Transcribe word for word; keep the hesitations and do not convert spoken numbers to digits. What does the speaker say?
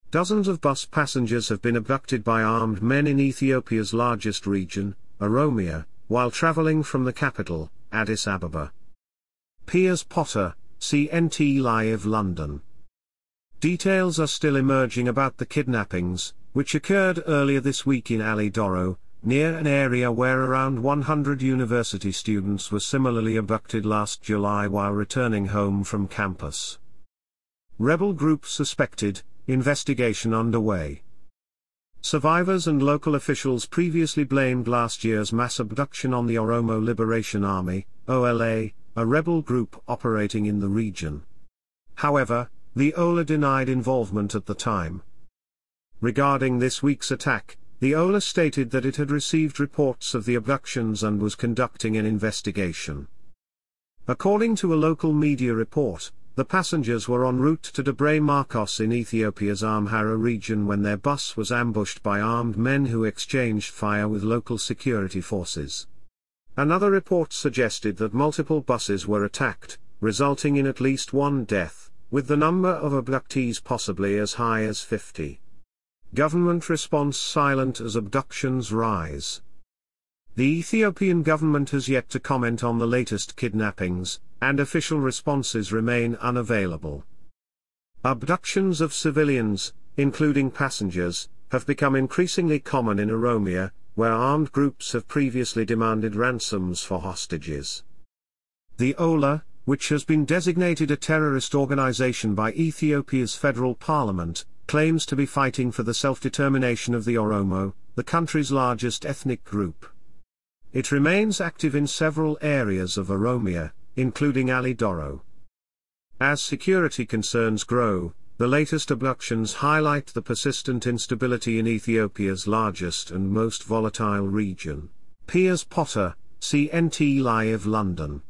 Dozens of bus passengers have been abducted by armed men in Ethiopia's largest region, Oromia, while traveling from the capital, Addis Ababa. Piers Potter, C N T Live London. Details are still emerging about the kidnappings, which occurred earlier this week in Ali Doro, near an area where around one hundred university students were similarly abducted last July while returning home from campus. Rebel group suspected, investigation underway. Survivors and local officials previously blamed last year's mass abduction on the Oromo Liberation Army, O L A, a rebel group operating in the region. However, the O L A denied involvement at the time. Regarding this week's attack, the O L A stated that it had received reports of the abductions and was conducting an investigation. According to a local media report, the passengers were en route to Debre Marcos in Ethiopia's Amhara region when their bus was ambushed by armed men who exchanged fire with local security forces. Another report suggested that multiple buses were attacked, resulting in at least one death, with the number of abductees possibly as high as fifty. Government response silent as abductions rise. The Ethiopian government has yet to comment on the latest kidnappings, and official responses remain unavailable. Abductions of civilians, including passengers, have become increasingly common in Oromia, where armed groups have previously demanded ransoms for hostages. The O L A, which has been designated a terrorist organization by Ethiopia's federal parliament, claims to be fighting for the self-determination of the Oromo, the country's largest ethnic group. It remains active in several areas of Oromia, including Ali Doro. As security concerns grow, the latest abductions highlight the persistent instability in Ethiopia's largest and most volatile region. Piers Potter, C N T Live London.